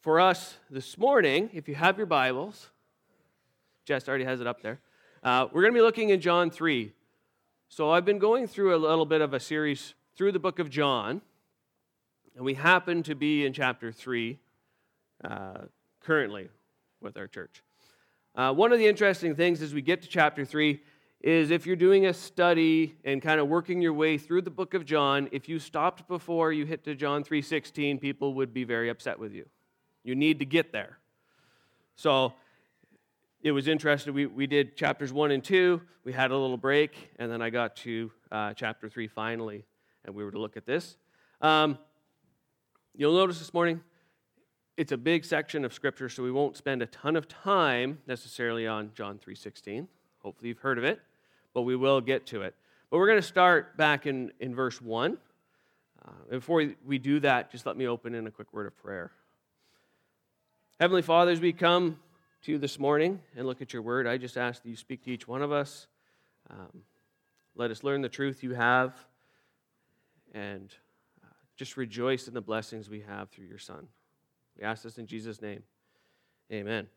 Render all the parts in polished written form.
For us this morning, if you have your Bibles, Jess already has it up there, we're going to be looking in John 3. So I've been going through a little bit of a series through the book of John, and we happen to be in chapter 3 currently with our church. One of the interesting things as we get to chapter 3 is if you're doing a study and kind of working your way through the book of John, if you stopped before you hit to John 3:16, people would be very upset with you. You need to get there. So it was interesting. We did chapters 1 and 2. We had a little break, and then I got to chapter 3 finally, and we were to look at this. You'll notice this morning, it's a big section of Scripture, so we won't spend a ton of time necessarily on John 3:16. Hopefully you've heard of it, but we will get to it. But we're going to start back in verse 1. Before we do that, just let me open in a quick word of prayer. Heavenly Father, as we come to you this morning and look at your word, I just ask that you speak to each one of us. Let us learn the truth you have and just rejoice in the blessings we have through your Son. We ask this in Jesus' name. Amen.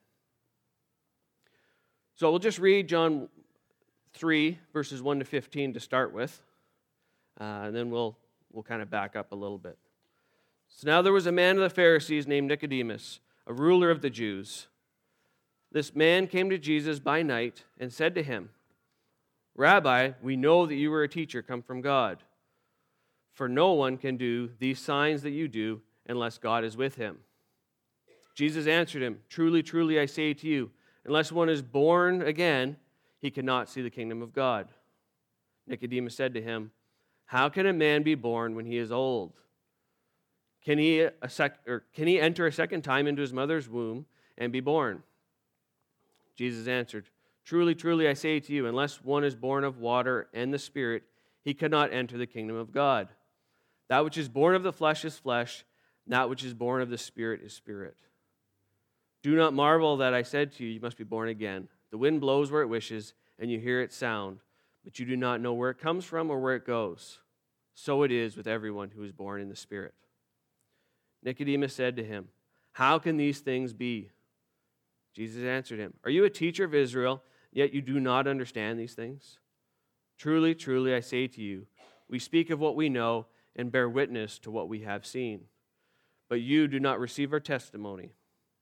So we'll just read John 3, verses 1 to 15 to start with, and then we'll kind of back up a little bit. So now there was a man of the Pharisees named Nicodemus, a ruler of the Jews. This man came to Jesus by night and said to him, "Rabbi, we know that you are a teacher come from God, for no one can do these signs that you do unless God is with him." Jesus answered him, "Truly, truly, I say to you, unless one is born again, he cannot see the kingdom of God." Nicodemus said to him, "How can a man be born when he is old? Can he enter a second time into his mother's womb and be born?" Jesus answered, "Truly, truly, I say to you, unless one is born of water and the Spirit, he cannot enter the kingdom of God. That which is born of the flesh is flesh, and that which is born of the Spirit is spirit. Do not marvel that I said to you, you must be born again. The wind blows where it wishes, and you hear its sound, but you do not know where it comes from or where it goes. So it is with everyone who is born in the Spirit." Nicodemus said to him, "How can these things be?" Jesus answered him, "Are you a teacher of Israel, yet you do not understand these things? Truly, truly, I say to you, we speak of what we know and bear witness to what we have seen, but you do not receive our testimony.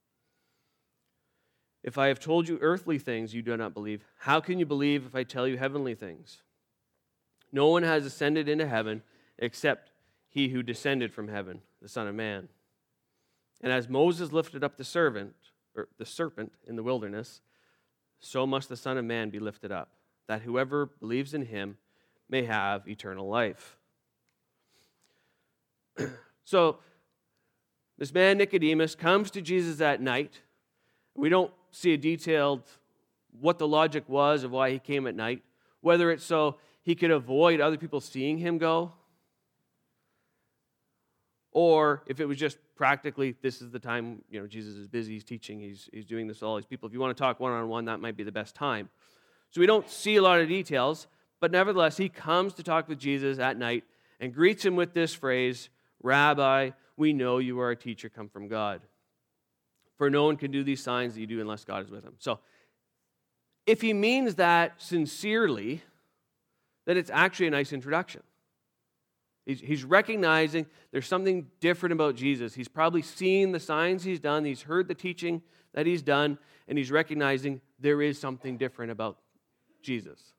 If I have told you earthly things you do not believe, how can you believe if I tell you heavenly things? No one has ascended into heaven except he who descended from heaven, the Son of Man. And as Moses lifted up the serpent in the wilderness, so must the Son of Man be lifted up, that whoever believes in him may have eternal life." So, this man Nicodemus comes to Jesus at night. We don't see a detailed what the logic was of why he came at night, whether it's so he could avoid other people seeing him go, or if it was just practically, this is the time, Jesus is busy, he's teaching, he's doing this to all these people. If you want to talk one-on-one, that might be the best time. So we don't see a lot of details, but nevertheless, he comes to talk with Jesus at night and greets him with this phrase, "Rabbi, we know you are a teacher come from God. For no one can do these signs that you do unless God is with him." So if he means that sincerely, then it's actually a nice introduction. He's recognizing there's something different about Jesus. He's probably seen the signs he's done. He's heard the teaching that he's done, and he's recognizing there is something different about Jesus.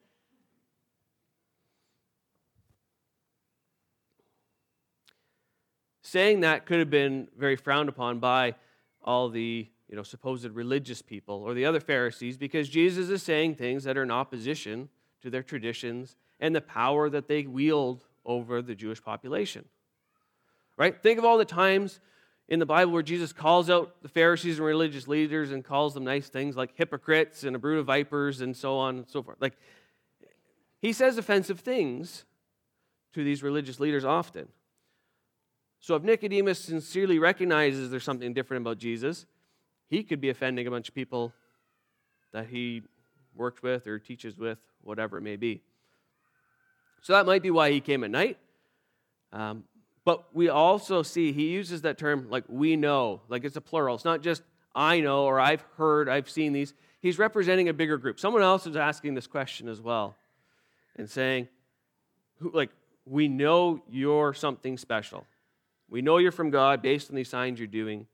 Saying that could have been very frowned upon by all the supposed religious people or the other Pharisees, because Jesus is saying things that are in opposition to their traditions and the power that they wield over the Jewish population. Right? Think of all the times in the Bible where Jesus calls out the Pharisees and religious leaders and calls them nice things like hypocrites and a brood of vipers and so on and so forth. Like, he says offensive things to these religious leaders often. So if Nicodemus sincerely recognizes there's something different about Jesus, he could be offending a bunch of people that he works with or teaches with, whatever it may be. So that might be why he came at night. But we also see he uses that term like we know, like it's a plural. It's not just I know or I've heard, I've seen these. He's representing a bigger group. Someone else is asking this question as well and saying, we know you're something special. We know you're from God based on these signs you're doing.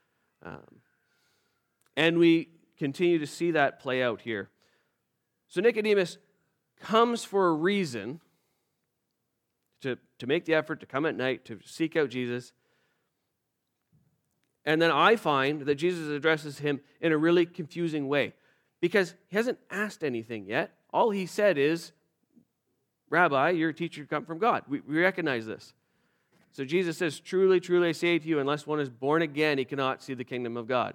And we continue to see that play out here. So Nicodemus comes for a reason to make the effort to come at night, to seek out Jesus. And then I find that Jesus addresses him in a really confusing way because he hasn't asked anything yet. All he said is, Rabbi, you're a teacher come from God. We recognize this. So Jesus says, truly, truly, I say to you, unless one is born again, he cannot see the kingdom of God.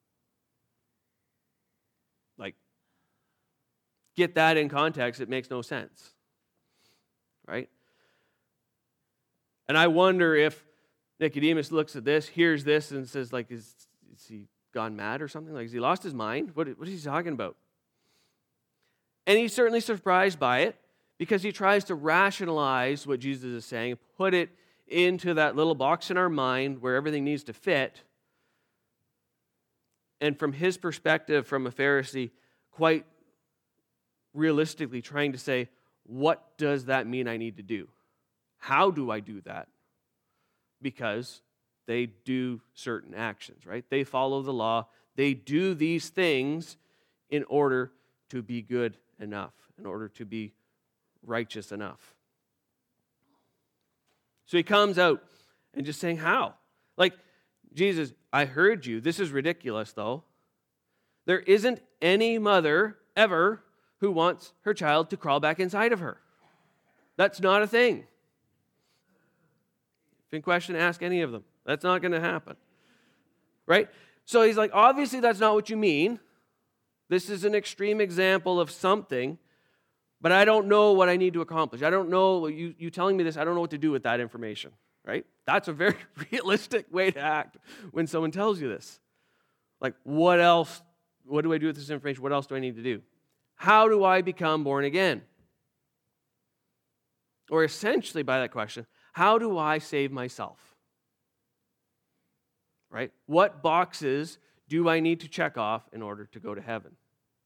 Like, get that in context, it makes no sense. Right? And I wonder if Nicodemus looks at this, hears this, and says, like, is he gone mad or something? Like, has he lost his mind? What is he talking about? And he's certainly surprised by it because he tries to rationalize what Jesus is saying, put it into that little box in our mind where everything needs to fit. And from his perspective, from a Pharisee, quite realistically trying to say, what does that mean I need to do? How do I do that? Because they do certain actions, right? They follow the law. They do these things in order to be good enough, in order to be righteous enough. So he comes out and just saying, how? Like, Jesus, I heard you. This is ridiculous, though. There isn't any mother ever who wants her child to crawl back inside of her. That's not a thing. If in question, ask any of them. That's not going to happen. Right? So he's like, obviously that's not what you mean. This is an extreme example of something, but I don't know what I need to accomplish. I don't know, you telling me this, I don't know what to do with that information. Right? That's a very realistic way to act when someone tells you this. Like, what else? What do I do with this information? What else do I need to do? How do I become born again? Or essentially, by that question, how do I save myself? Right? What boxes do I need to check off in order to go to heaven?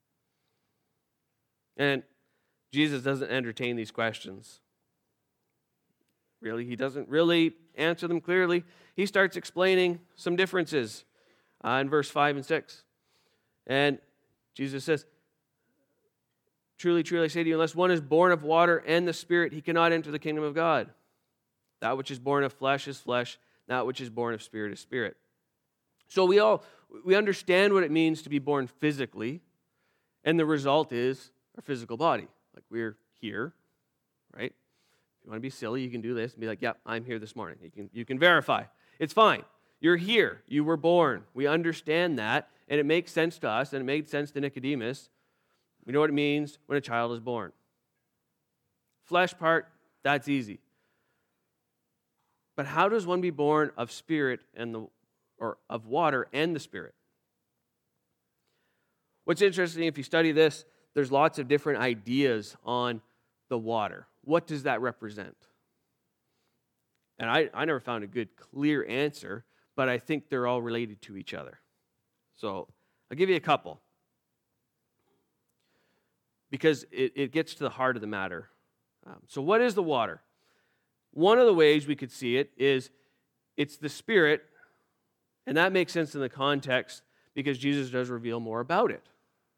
And Jesus doesn't entertain these questions. Really, he doesn't really answer them clearly. He starts explaining some differences in verse 5 and 6. And Jesus says, truly, truly, I say to you, unless one is born of water and the Spirit, he cannot enter the kingdom of God. That which is born of flesh is flesh. That which is born of spirit is spirit. So we understand what it means to be born physically, and the result is our physical body. Like, we're here, right? If you want to be silly, you can do this and be like, yep, I'm here this morning. You can verify. It's fine. You're here. You were born. We understand that, and it makes sense to us, and it made sense to Nicodemus. We know what it means when a child is born. Flesh part, that's easy. But how does one be born of spirit or of water and the Spirit? What's interesting, if you study this, there's lots of different ideas on the water. What does that represent? And I never found a good, clear answer, but I think they're all related to each other. So I'll give you a couple, because it gets to the heart of the matter. So what is the water? One of the ways we could see it is it's the Spirit, and that makes sense in the context because Jesus does reveal more about it.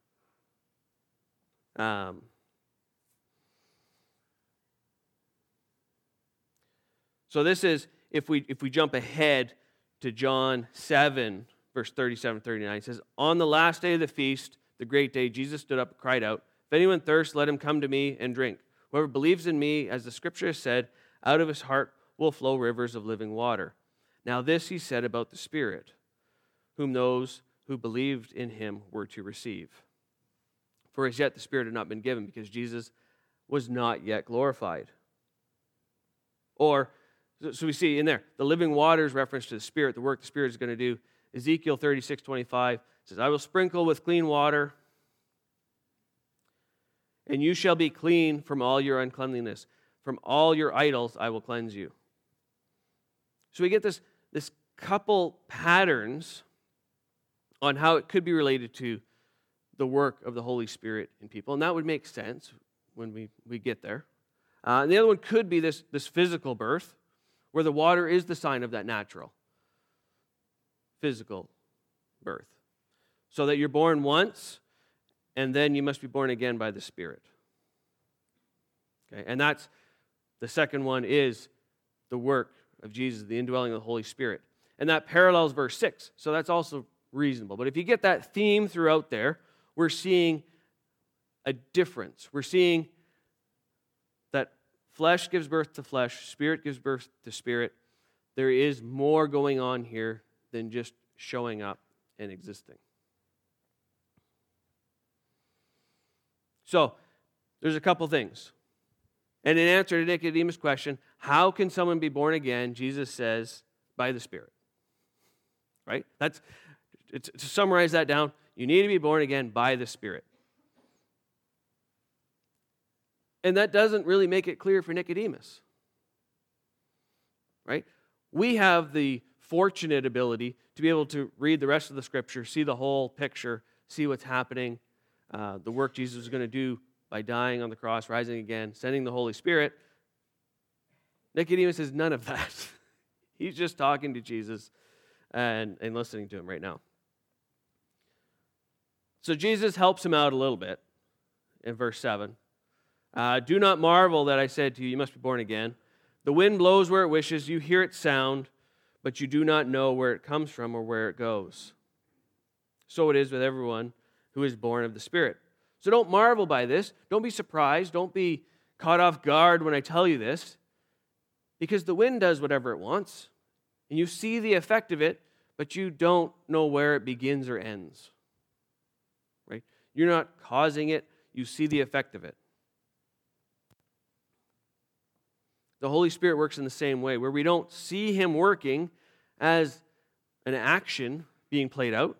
So this is, if we jump ahead to John 7, verse 37, 39, it says, on the last day of the feast, the great day, Jesus stood up and cried out, if anyone thirsts, let him come to me and drink. Whoever believes in me, as the scripture has said, out of his heart will flow rivers of living water. Now this he said about the Spirit, whom those who believed in him were to receive. For as yet the Spirit had not been given, because Jesus was not yet glorified. Or, so we see in there, the living water is reference to the Spirit, the work the Spirit is going to do. Ezekiel 36:25 says, I will sprinkle with clean water, and you shall be clean from all your uncleanliness. From all your idols I will cleanse you. So we get this couple patterns on how it could be related to the work of the Holy Spirit in people. And that would make sense when we get there. And the other one could be this physical birth, where the water is the sign of that natural physical birth. So that you're born once, and then you must be born again by the Spirit. Okay, and that's the second one is the work of Jesus, the indwelling of the Holy Spirit. And that parallels verse 6, so that's also reasonable. But if you get that theme throughout there, we're seeing a difference. We're seeing that flesh gives birth to flesh, spirit gives birth to spirit. There is more going on here than just showing up and existing. So, there's a couple things. And in answer to Nicodemus' question, how can someone be born again? Jesus says, by the Spirit. Right? To summarize that down, you need to be born again by the Spirit. And that doesn't really make it clear for Nicodemus. Right? We have the fortunate ability to be able to read the rest of the Scripture, see the whole picture, see what's happening, the work Jesus is going to do by dying on the cross, rising again, sending the Holy Spirit. Nicodemus has none of that. He's just talking to Jesus and listening to him right now. So Jesus helps him out a little bit in verse 7. Do not marvel that I said to you, you must be born again. The wind blows where it wishes, you hear its sound, but you do not know where it comes from or where it goes. So it is with everyone who is born of the Spirit. So don't marvel by this. Don't be surprised. Don't be caught off guard when I tell you this. Because the wind does whatever it wants. And you see the effect of it, but you don't know where it begins or ends. Right? You're not causing it. You see the effect of it. The Holy Spirit works in the same way, where we don't see Him working as an action being played out,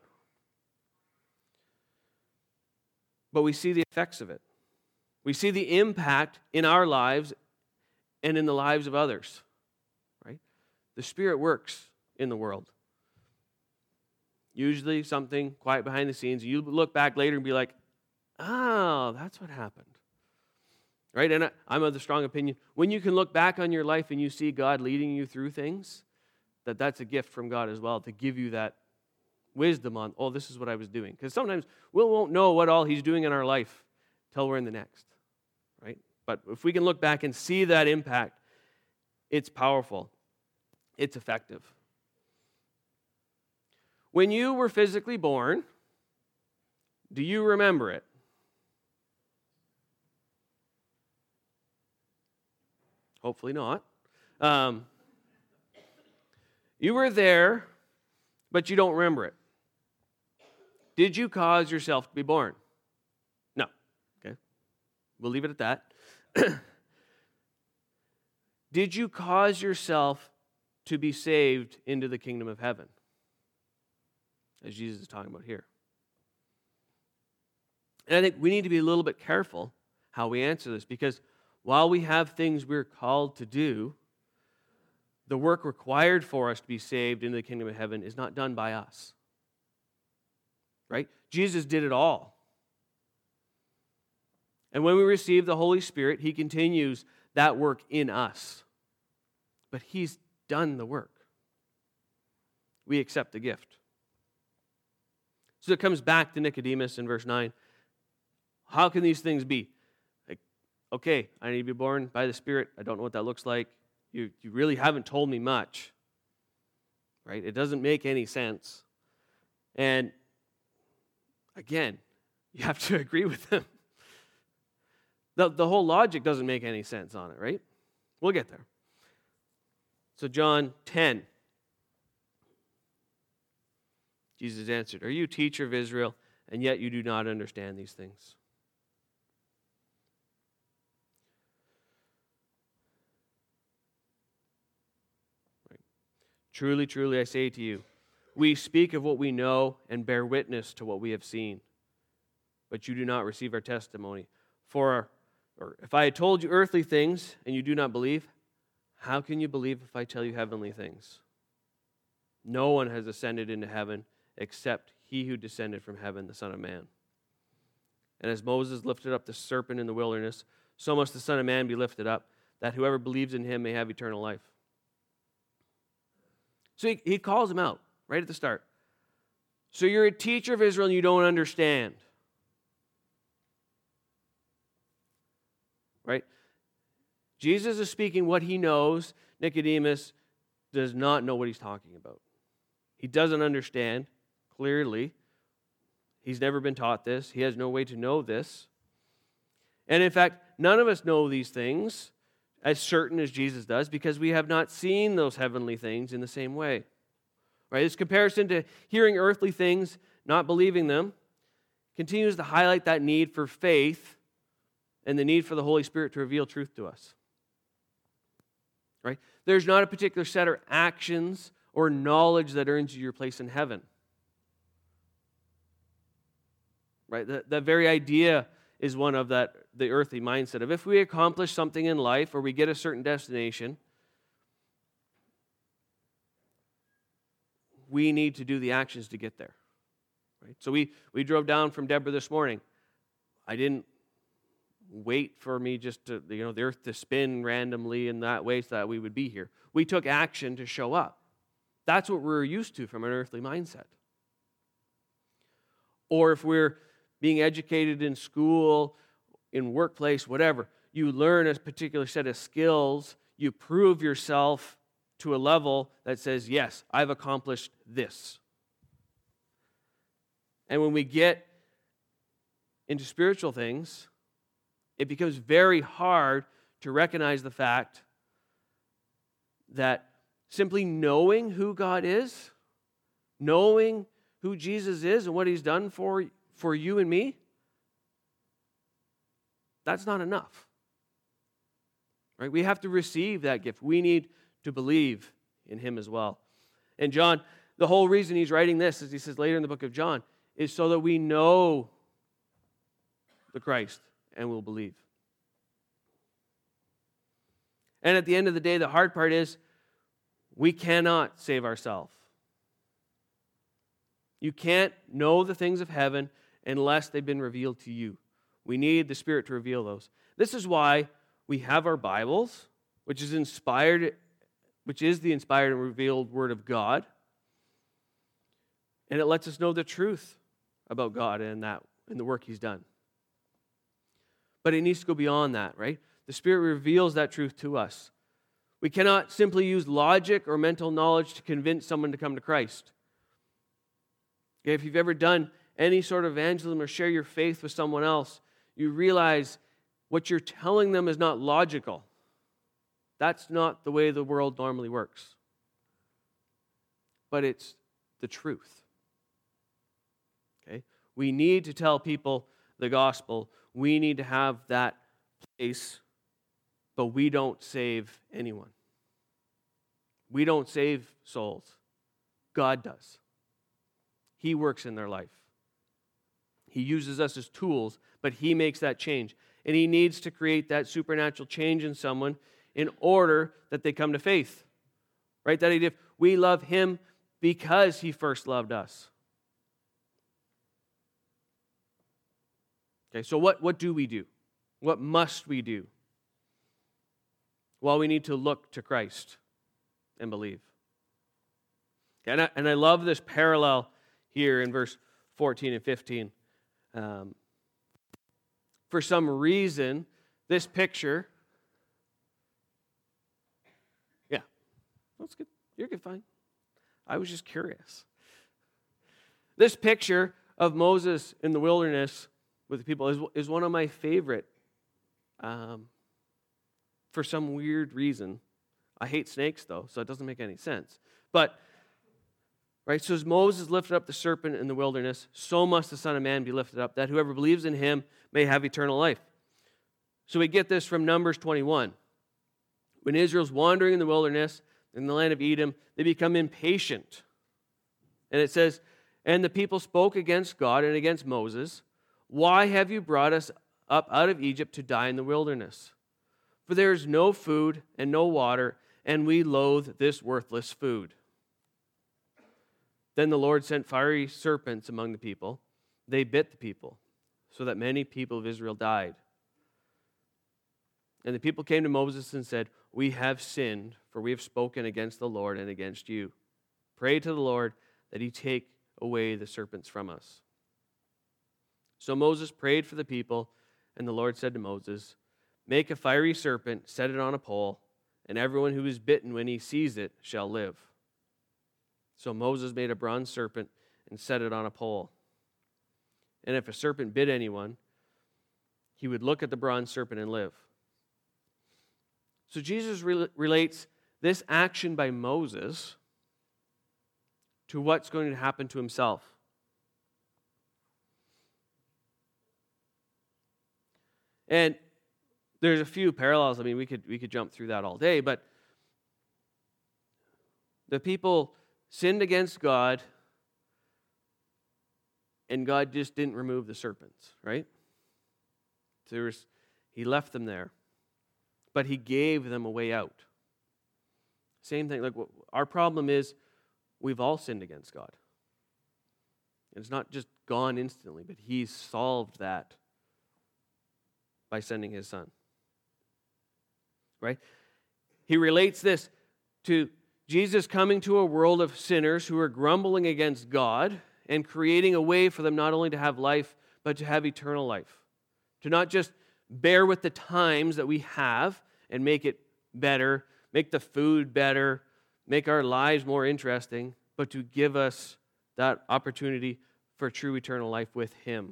but we see the effects of it. We see the impact in our lives and in the lives of others. Right? The Spirit works in the world. Usually something quiet behind the scenes. You look back later and be like, oh, that's what happened. Right? And I'm of the strong opinion, when you can look back on your life and you see God leading you through things, that's a gift from God as well, to give you that wisdom on, oh, this is what I was doing. Because sometimes we won't know what all He's doing in our life till we're in the next. Right? But if we can look back and see that impact, it's powerful. It's effective. When you were physically born, do you remember it? Hopefully not. You were there, but you don't remember it. Did you cause yourself to be born? No. Okay. We'll leave it at that. Did you cause yourself to be saved into the kingdom of heaven? As Jesus is talking about here. And I think we need to be a little bit careful how we answer this, because while we have things we're called to do, the work required for us to be saved into the kingdom of heaven is not done by us. Right? Jesus did it all. And when we receive the Holy Spirit, He continues that work in us. But He's done the work. We accept the gift. So it comes back to Nicodemus in verse 9. How can these things be? Okay, I need to be born by the Spirit. I don't know what that looks like. You really haven't told me much. Right? It doesn't make any sense. And again, you have to agree with him. The whole logic doesn't make any sense on it, right? We'll get there. So John 10. Jesus answered, "Are you a teacher of Israel, and yet you do not understand these things?" Truly, truly, I say to you, we speak of what we know and bear witness to what we have seen, but you do not receive our testimony. Or if I had told you earthly things and you do not believe, how can you believe if I tell you heavenly things? No one has ascended into heaven except he who descended from heaven, the Son of Man. And as Moses lifted up the serpent in the wilderness, so must the Son of Man be lifted up, that whoever believes in him may have eternal life. So he calls him out right at the start. So you're a teacher of Israel and you don't understand. Right? Jesus is speaking what he knows. Nicodemus does not know what he's talking about. He doesn't understand clearly. He's never been taught this. He has no way to know this. And in fact, none of us know these things as certain as Jesus does because we have not seen those heavenly things in the same way. Right? This comparison to hearing earthly things, not believing them, continues to highlight that need for faith and the need for the Holy Spirit to reveal truth to us. Right? There's not a particular set of actions or knowledge that earns you your place in heaven. Right? That very idea is one of the earthly mindset of if we accomplish something in life or we get a certain destination, we need to do the actions to get there. Right? So we drove down from Deborah this morning. I didn't wait for me just to, the earth to spin randomly in that way so that we would be here. We took action to show up. That's what we're used to from an earthly mindset. Or if we're being educated in school, in workplace, whatever, you learn a particular set of skills, you prove yourself to a level that says, yes, I've accomplished this. And when we get into spiritual things, it becomes very hard to recognize the fact that simply knowing who God is, knowing who Jesus is and what he's done for you and me, that's not enough. Right? We have to receive that gift. We need to believe in him as well. And John, the whole reason he's writing this, as he says later in the book of John, is so that we know the Christ and will believe. And at the end of the day, the hard part is we cannot save ourselves. You can't know the things of heaven unless they've been revealed to you. We need the Spirit to reveal those. This is why we have our Bibles, which is the inspired and revealed Word of God. And it lets us know the truth about God and the work he's done. But it needs to go beyond that, right? The Spirit reveals that truth to us. We cannot simply use logic or mental knowledge to convince someone to come to Christ. Okay, if you've ever done any sort of evangelism or share your faith with someone else, you realize what you're telling them is not logical. That's not the way the world normally works. But it's the truth. Okay? We need to tell people the gospel. We need to have that place, but we don't save anyone. We don't save souls. God does. He works in their life. He uses us as tools, but he makes that change. And he needs to create that supernatural change in someone in order that they come to faith. Right? That if we love him because he first loved us. Okay, so what do we do? What must we do? Well, we need to look to Christ and believe. Okay, and I love this parallel here in verse 14 and 15. For some reason, this picture... Yeah, that's good. You're good, fine. I was just curious. This picture of Moses in the wilderness with the people is one of my favorite for some weird reason. I hate snakes, though, so it doesn't make any sense. But, right, so as Moses lifted up the serpent in the wilderness, so must the Son of Man be lifted up, that whoever believes in him may have eternal life. So we get this from Numbers 21. When Israel's wandering in the wilderness, in the land of Edom, they become impatient. And it says, and the people spoke against God and against Moses, why have you brought us up out of Egypt to die in the wilderness? For there is no food and no water, and we loathe this worthless food. Then the Lord sent fiery serpents among the people. They bit the people, so that many people of Israel died. And the people came to Moses and said, "We have sinned, for we have spoken against the Lord and against you. Pray to the Lord that he take away the serpents from us." So Moses prayed for the people, and the Lord said to Moses, "Make a fiery serpent, set it on a pole, and everyone who is bitten when he sees it shall live." So Moses made a bronze serpent and set it on a pole. And if a serpent bit anyone, he would look at the bronze serpent and live. So Jesus relates this action by Moses to what's going to happen to himself. And there's a few parallels. I mean, we could jump through that all day, but the people sinned against God, and God just didn't remove the serpents, right? He left them there, but he gave them a way out. Same thing, like our problem is we've all sinned against God. And it's not just gone instantly, but he's solved that by sending his son. Right? He relates this to Jesus coming to a world of sinners who are grumbling against God and creating a way for them not only to have life, but to have eternal life. To not just bear with the times that we have and make it better, make the food better, make our lives more interesting, but to give us that opportunity for true eternal life with him.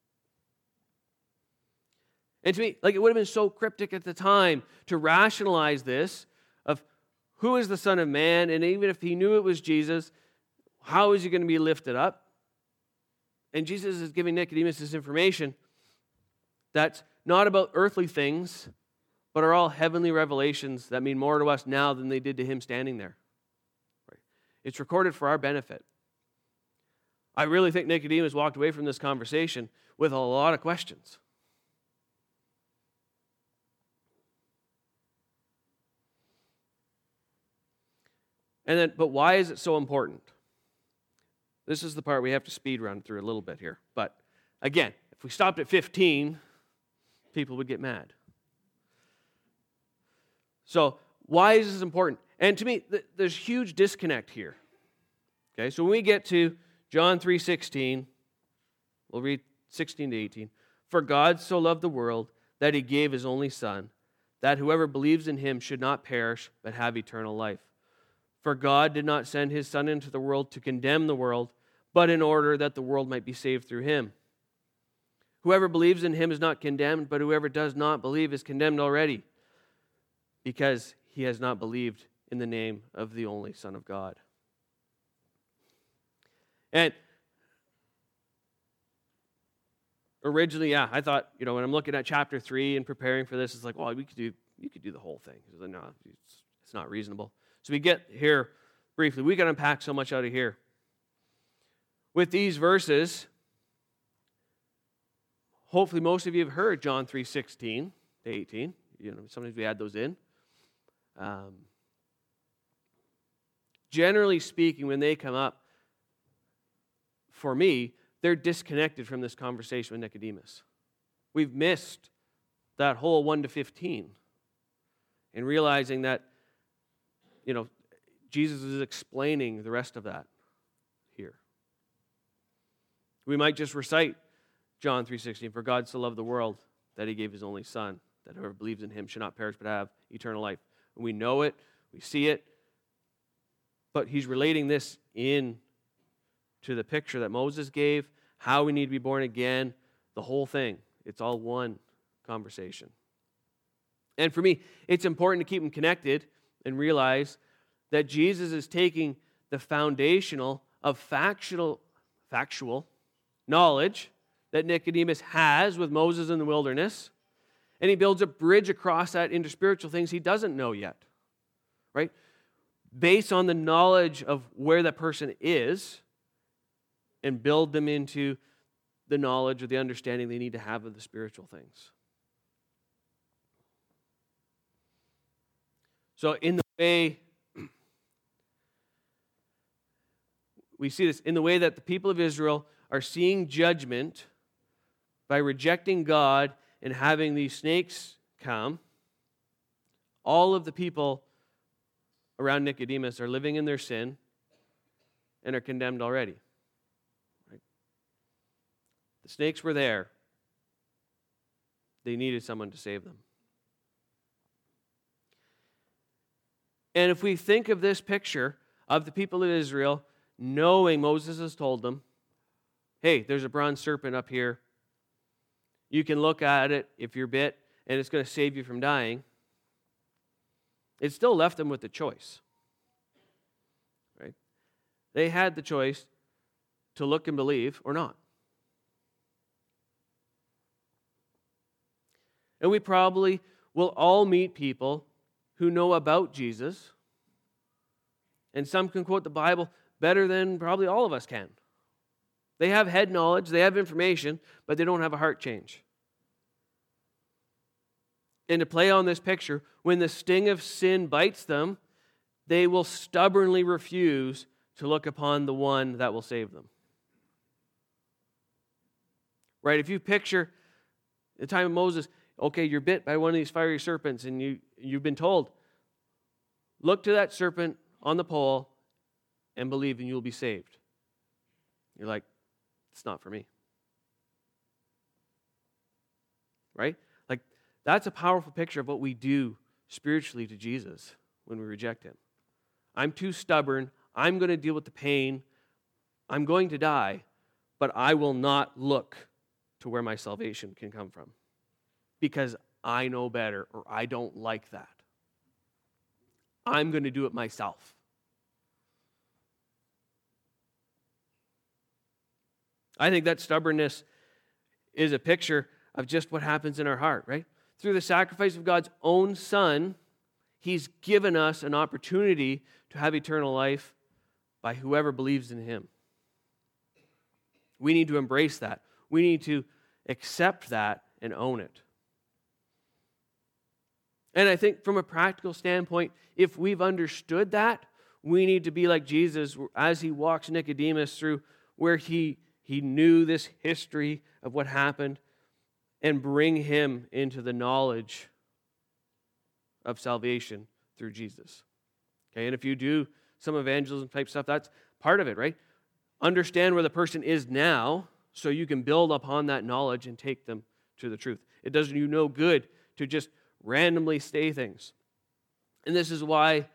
And to me, like, it would have been so cryptic at the time to rationalize this of who is the Son of Man, and even if he knew it was Jesus, how is he going to be lifted up? And Jesus is giving Nicodemus this information that's not about earthly things, but are all heavenly revelations that mean more to us now than they did to him standing there. Right? It's recorded for our benefit. I really think Nicodemus walked away from this conversation with a lot of questions. But why is it so important? This is the part we have to speed run through a little bit here. But again, if we stopped at 15, people would get mad. So why is this important? And to me, there's huge disconnect here. Okay, so when we get to John 3:16, we'll read 16 to 18. "For God so loved the world that he gave his only Son, that whoever believes in him should not perish, but have eternal life. For God did not send his Son into the world to condemn the world, but in order that the world might be saved through him. Whoever believes in him is not condemned, but whoever does not believe is condemned already, because he has not believed in the name of the only Son of God." And originally, I thought, when I'm looking at chapter 3 and preparing for this, it's like, well, you could do the whole thing. Like, no, it's not reasonable. So we get here briefly. We can unpack so much out of here. With these verses, hopefully most of you have heard John 3:16 to 18. Sometimes we add those in. Generally speaking, when they come up, for me, they're disconnected from this conversation with Nicodemus. We've missed that whole 1 to 15 and realizing that Jesus is explaining the rest of that here. We might just recite John 3:16, "For God so loved the world that he gave his only Son, that whoever believes in him should not perish but have eternal life." And we know it, we see it, but he's relating this in to the picture that Moses gave, how we need to be born again, the whole thing. It's all one conversation. And for me, it's important to keep them connected and realize that Jesus is taking the foundational of factual knowledge that Nicodemus has with Moses in the wilderness, and he builds a bridge across that into spiritual things he doesn't know yet, right? Based on the knowledge of where that person is, and build them into the knowledge or the understanding they need to have of the spiritual things. So in the way we see this in the way that the people of Israel are seeing judgment by rejecting God and having these snakes come. All of the people around Nicodemus are living in their sin and are condemned already. Right? The snakes were there. They needed someone to save them. And if we think of this picture of the people of Israel, knowing Moses has told them, hey, there's a bronze serpent up here. You can look at it if you're bit, and it's going to save you from dying. It still left them with the choice. Right? They had the choice to look and believe or not. And we probably will all meet people who know about Jesus, and some can quote the Bible better than probably all of us can. They have head knowledge, they have information, but they don't have a heart change. And to play on this picture, when the sting of sin bites them, they will stubbornly refuse to look upon the one that will save them. Right? If you picture the time of Moses, okay, you're bit by one of these fiery serpents, and you've been told, look to that serpent on the pole and believe, and you'll be saved. You're like, it's not for me. Right? Like, that's a powerful picture of what we do spiritually to Jesus when we reject him. I'm too stubborn. I'm going to deal with the pain. I'm going to die, but I will not look to where my salvation can come from because I know better or I don't like that. I'm going to do it myself. I think that stubbornness is a picture of just what happens in our heart, right? Through the sacrifice of God's own Son, he's given us an opportunity to have eternal life by whoever believes in him. We need to embrace that. We need to accept that and own it. And I think from a practical standpoint, if we've understood that, we need to be like Jesus as he walks Nicodemus through where he knew this history of what happened and bring him into the knowledge of salvation through Jesus. Okay, and if you do some evangelism type stuff, that's part of it, right? Understand where the person is now so you can build upon that knowledge and take them to the truth. It does you no good to just randomly say things. And this is why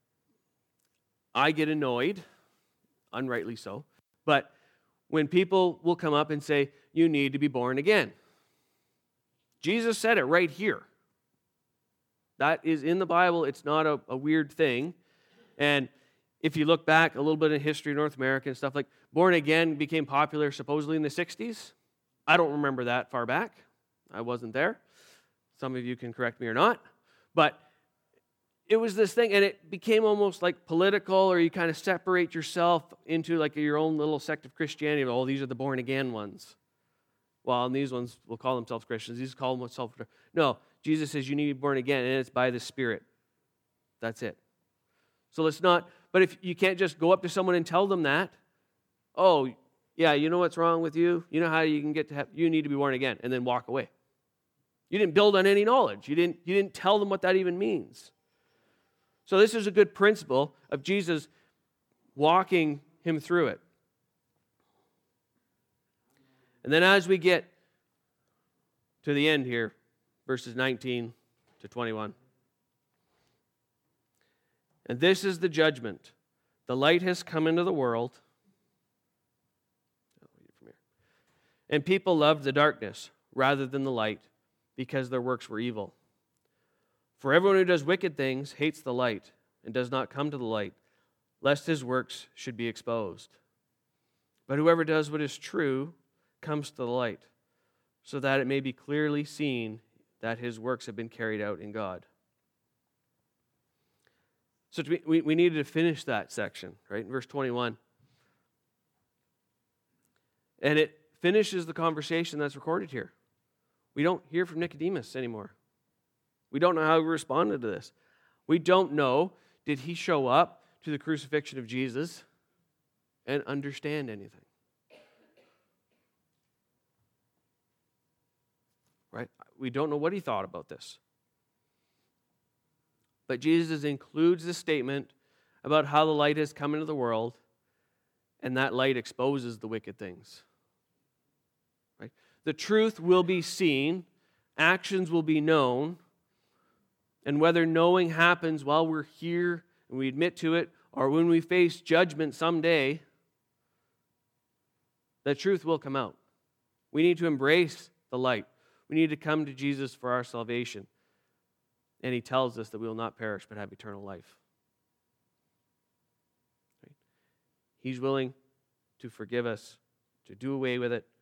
I get annoyed, unrightly so, but when people will come up and say, you need to be born again. Jesus said it right here. That is in the Bible. It's not a weird thing. And if you look back a little bit in history of North America and stuff, like born again became popular supposedly in the 60s. I don't remember that far back. I wasn't there. Some of you can correct me or not. But it was this thing, and it became almost like political, or you kind of separate yourself into like your own little sect of Christianity. Oh, these are the born again ones. Well, and these ones will call themselves Christians. These call themselves... No, Jesus says you need to be born again, and it's by the Spirit. That's it. So let's not... But if you can't just go up to someone and tell them that, oh, yeah, you know what's wrong with you? You know how you can get to heaven? You need to be born again, and then walk away. You didn't build on any knowledge. You didn't tell them what that even means. So this is a good principle of Jesus walking him through it. And then as we get to the end here, verses 19 to 21. And this is the judgment. The light has come into the world. And people loved the darkness rather than the light because their works were evil. For everyone who does wicked things hates the light and does not come to the light, lest his works should be exposed. But whoever does what is true comes to the light, so that it may be clearly seen that his works have been carried out in God. So we needed to finish that section, right, in verse 21. And it finishes the conversation that's recorded here. We don't hear from Nicodemus anymore. We don't know how he responded to this. We don't know, did he show up to the crucifixion of Jesus? and understand anything. Right? We don't know what he thought about this. But Jesus includes the statement about how the light has come into the world, and that light exposes the wicked things. Right? The truth will be seen, actions will be known, and whether knowing happens while we're here and we admit to it, or when we face judgment someday, the truth will come out. We need to embrace the light. We need to come to Jesus for our salvation. And he tells us that we will not perish but have eternal life. Right? He's willing to forgive us, to do away with it,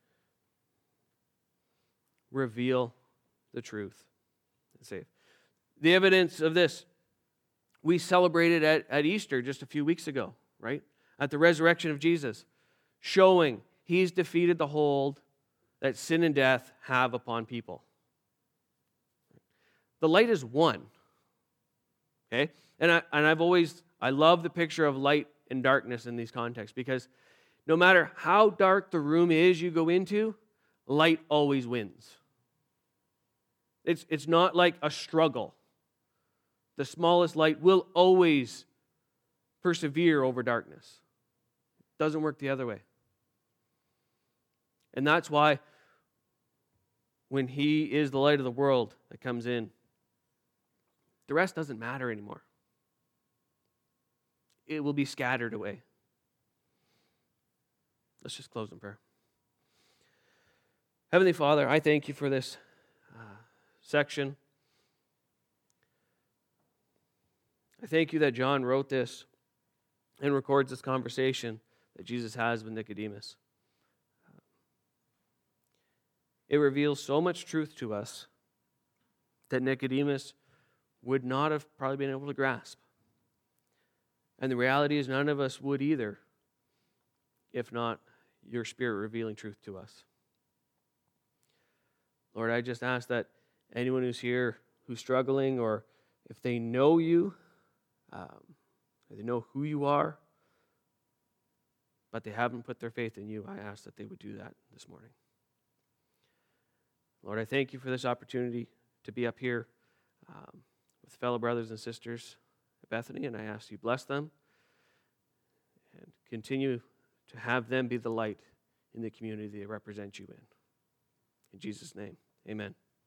reveal the truth, and save. The evidence of this, we celebrated at Easter just a few weeks ago, right? At the resurrection of Jesus, showing he's defeated the hold that sin and death have upon people. The light is one. Okay? And I love the picture of light and darkness in these contexts, because no matter how dark the room is you go into, light always wins. It's not like a struggle. The smallest light will always persevere over darkness. It doesn't work the other way. And that's why when he is the light of the world that comes in, the rest doesn't matter anymore. It will be scattered away. Let's just close in prayer. Heavenly Father, I thank you for this section. I thank you that John wrote this and records this conversation that Jesus has with Nicodemus. It reveals so much truth to us that Nicodemus would not have probably been able to grasp. And the reality is none of us would either, if not your Spirit revealing truth to us. Lord, I just ask that anyone who's here who's struggling, or if they know you, or they know who you are, but they haven't put their faith in you, I ask that they would do that this morning. Lord, I thank you for this opportunity to be up here with fellow brothers and sisters at Bethany, and I ask you bless them and continue to have them be the light in the community they represent you in. In Jesus' name, amen.